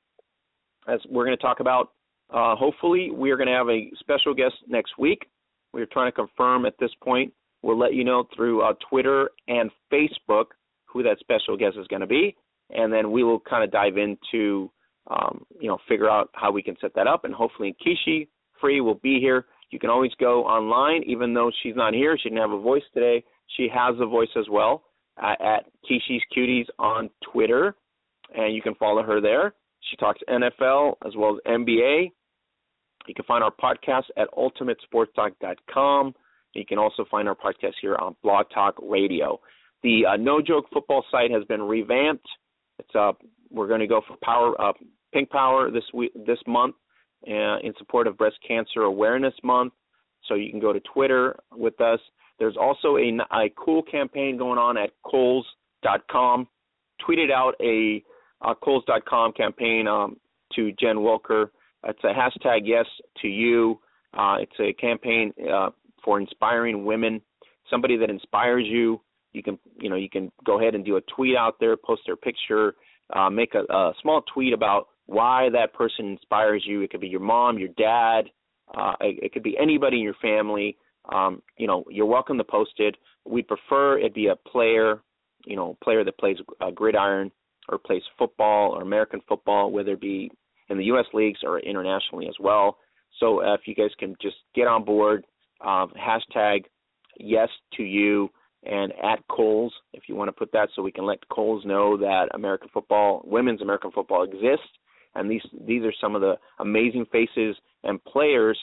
as we're going to talk about, uh, hopefully we are going to have a special guest next week. We're trying to confirm at this point. We'll let you know through uh, Twitter and Facebook who that special guest is going to be, and then we will kind of dive into, um, you know, figure out how we can set that up, and hopefully Kishi Free will be here. You can always go online, even though she's not here. She didn't have a voice today. She has a voice as well uh, at Kishi's Cuties on Twitter, and you can follow her there. She talks N F L as well as N B A. You can find our podcast at ultimate sports talk dot com. You can also find our podcast here on Blog Talk Radio. The uh, No Joke Football site has been revamped. It's uh, we're going to go for Power uh, Pink Power this week, this month, uh, in support of Breast Cancer Awareness Month. So you can go to Twitter with us. There's also a, a cool campaign going on at Kohl's dot com. Tweeted out a, a Kohl's dot com campaign um, to Jen Wilker. It's a hashtag Yes to You. Uh, it's a campaign uh, for inspiring women. Somebody that inspires you. You can, you know, you can go ahead and do a tweet out there, post their picture, uh, make a, a small tweet about why that person inspires you. It could be your mom, your dad. Uh, it, it could be anybody in your family. Um, you know, you're welcome to post it. We prefer it be a player, you know, player that plays uh, gridiron or plays football or American football, whether it be in the U S leagues or internationally as well. So uh, if you guys can just get on board, um, hashtag Yes to You, and at Kohl's, if you want to put that, so we can let Kohl's know that American football, women's American football exists. And these these are some of the amazing faces and players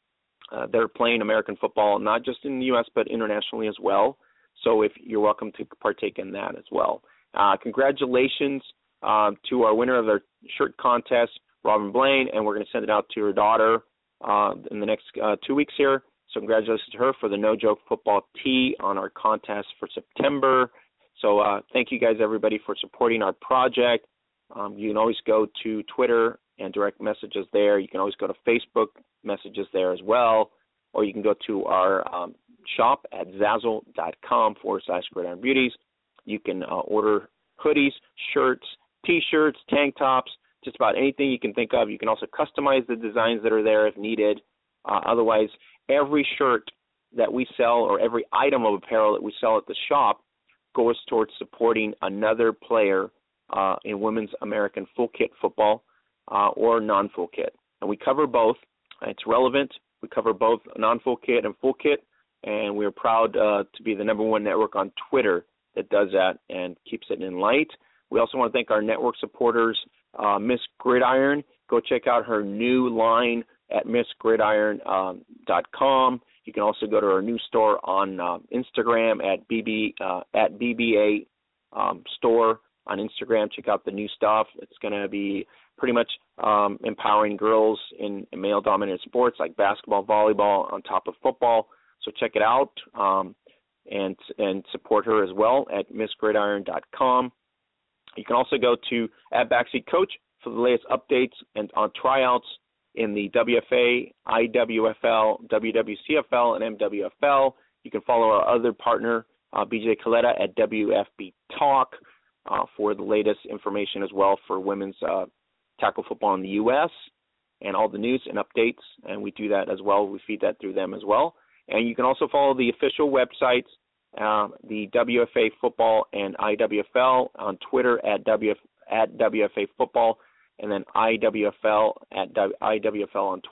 uh, that are playing American football, not just in the U S, but internationally as well. So if you're welcome to partake in that as well. Uh, congratulations uh, to our winner of our shirt contest, Robin Blaine, and we're going to send it out to her daughter uh, in the next uh, two weeks here. So congratulations to her for the No Joke Football tee on our contest for September. So uh, thank you guys, everybody, for supporting our project. Um, you can always go to Twitter and direct messages there. You can always go to Facebook messages there as well. Or you can go to our um, shop at zazzle.com forward slash gridiron beauties. You can uh, order hoodies, shirts, T-shirts, tank tops, just about anything you can think of. You can also customize the designs that are there if needed. Uh, otherwise, every shirt that we sell or every item of apparel that we sell at the shop goes towards supporting another player uh, in women's American full kit football uh, or non-full kit. And we cover both. It's relevant. We cover both non-full kit and full kit, and we're proud uh, to be the number one network on Twitter that does that and keeps it in light. We also want to thank our network supporters, uh, Miss Gridiron. Go check out her new line at miss gridiron dot com. You can also go to our new store on uh, Instagram at B B uh, at B B A um, store on Instagram. Check out the new stuff. It's going to be pretty much um, empowering girls in, in male-dominated sports like basketball, volleyball, on top of football. So check it out um, and and support her as well at miss gridiron dot com. You can also go to at Backseat Coach for the latest updates and on tryouts in the W F A, I W F L, W W C F L, and M W F L. You can follow our other partner, uh, B J Coletta, at W F B Talk uh, for the latest information as well for women's uh, tackle football in the U S and all the news and updates, and we do that as well. We feed that through them as well. And you can also follow the official websites, uh, the W F A Football and I W F L on Twitter at W F, at W F A Football, and then I W F L at I W F L on Twitter.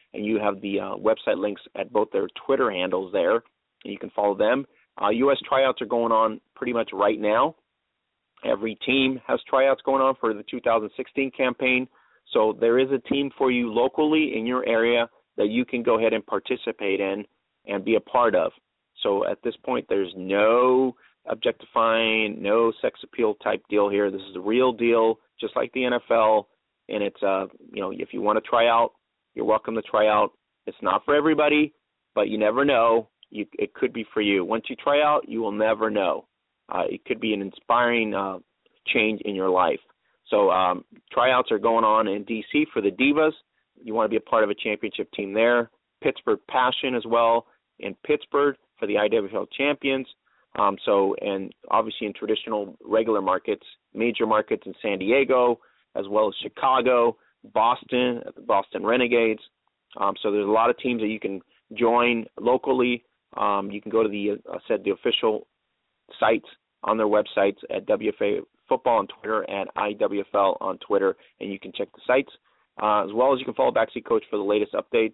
and you have the uh, website links at both their Twitter handles there, and you can follow them. Uh, U S tryouts are going on pretty much right now. Every team has tryouts going on for the two thousand sixteen campaign, so there is a team for you locally in your area that you can go ahead and participate in and be a part of. So at this point, there's no objectifying, no sex appeal type deal here. This is the real deal, just like the N F L. And it's, uh, you know, if you want to try out, you're welcome to try out. It's not for everybody, but you never know. You, it could be for you. Once you try out, you will never know. Uh, it could be an inspiring uh, change in your life. So um, tryouts are going on in D C for the Divas. You want to be a part of a championship team there. Pittsburgh Passion as well in Pittsburgh for the I W F L champions. Um, so, and obviously in traditional regular markets, major markets in San Diego, as well as Chicago, Boston, the Boston Renegades. Um, so there's a lot of teams that you can join locally. Um, you can go to the, uh, said the official sites on their websites at W F A Football on Twitter and I W F L on Twitter, and you can check the sites. Uh, as well as you can follow Backseat Coach for the latest updates,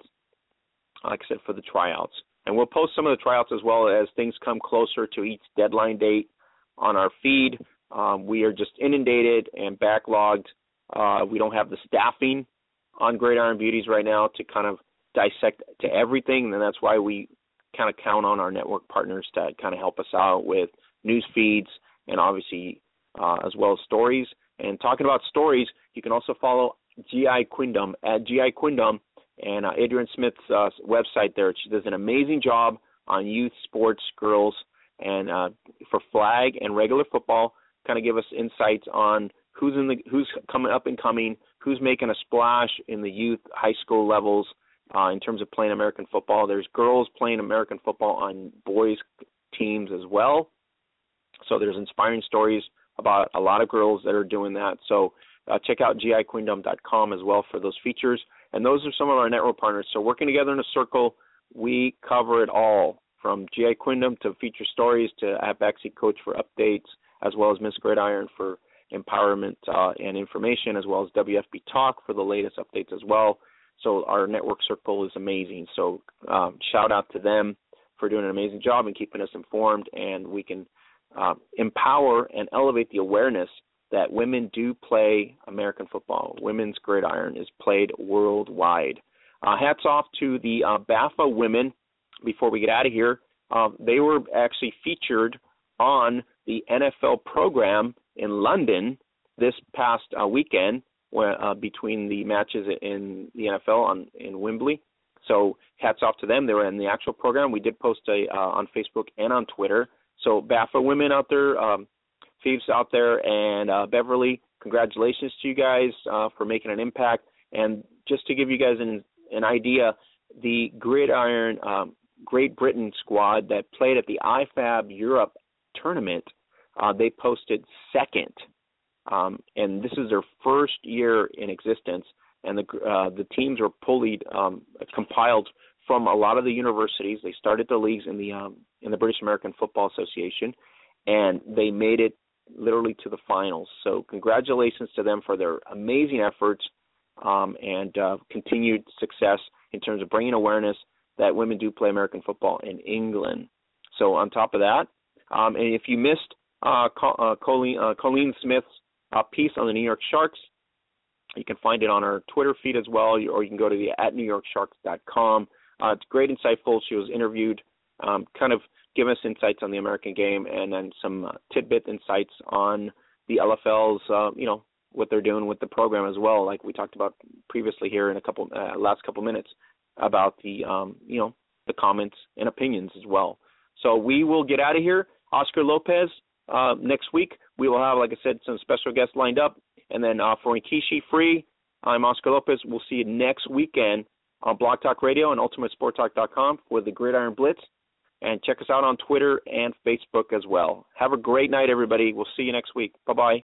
like I said, for the tryouts. And we'll post some of the tryouts as well as things come closer to each deadline date on our feed. Um, we are just inundated and backlogged. Uh, we don't have the staffing on Gridiron Beauties right now to kind of dissect to everything, and that's why we kind of count on our network partners to kind of help us out with news feeds and obviously uh, as well as stories. And talking about stories, you can also follow G I Queendom at G I Queendom and uh, Adrian Smith's uh, website there. She does an amazing job on youth sports, girls, and uh, for flag and regular football, kind of give us insights on who's in the who's coming up and coming, who's making a splash in the youth high school levels uh, in terms of playing American football. There's girls playing American football on boys teams as well. So there's inspiring stories about a lot of girls that are doing that. So uh, check out G I Queendom dot com as well for those features. And those are some of our network partners. So working together in a circle, we cover it all, from G I Queendom to feature stories to at Backseat Coach for updates, as well as Miss Gridiron for empowerment uh, and information, as well as W F B Talk for the latest updates as well. So our network circle is amazing. So um, shout out to them for doing an amazing job and keeping us informed, and we can uh, empower and elevate the awareness that women do play American football. Women's gridiron is played worldwide. Uh, hats off to the uh, B A F A women. Before we get out of here, uh, they were actually featured on the N F L program in London this past uh, weekend, where, uh, between the matches in the N F L on, in Wembley. So hats off to them. They were in the actual program. We did post a uh, on Facebook and on Twitter. So B A F A women out there, um, Thieves out there, and uh, Beverly, congratulations to you guys uh, for making an impact. And just to give you guys an, an idea, the Gridiron um, Great Britain squad that played at the I F A B Europe tournament, uh, they posted second. Um, and this is their first year in existence. And the uh, the teams were pulled, um, compiled from a lot of the universities. They started the leagues in the um, in the British American Football Association, and they made it literally to the finals. So congratulations to them for their amazing efforts um, and uh, continued success in terms of bringing awareness that women do play American football in England. So on top of that, um, and if you missed uh, uh, Colleen, uh, Colleen Smith's uh, piece on the New York Sharks, you can find it on our Twitter feed as well, or you can go to the at new york sharks dot com. Uh, it's great, insightful. She was interviewed, um, kind of give us insights on the American game, and then some uh, tidbit insights on the L F L's, uh, you know, what they're doing with the program as well, like we talked about previously here in a couple uh, last couple minutes about the, um, you know, the comments and opinions as well. So we will get out of here. Oscar Lopez, uh, next week, we will have, like I said, some special guests lined up. And then uh, for Rikishi Free, I'm Oscar Lopez. We'll see you next weekend on Blog Talk Radio and ultimate sport talk dot com for the Gridiron Blitz. And check us out on Twitter and Facebook as well. Have a great night, everybody. We'll see you next week. Bye-bye.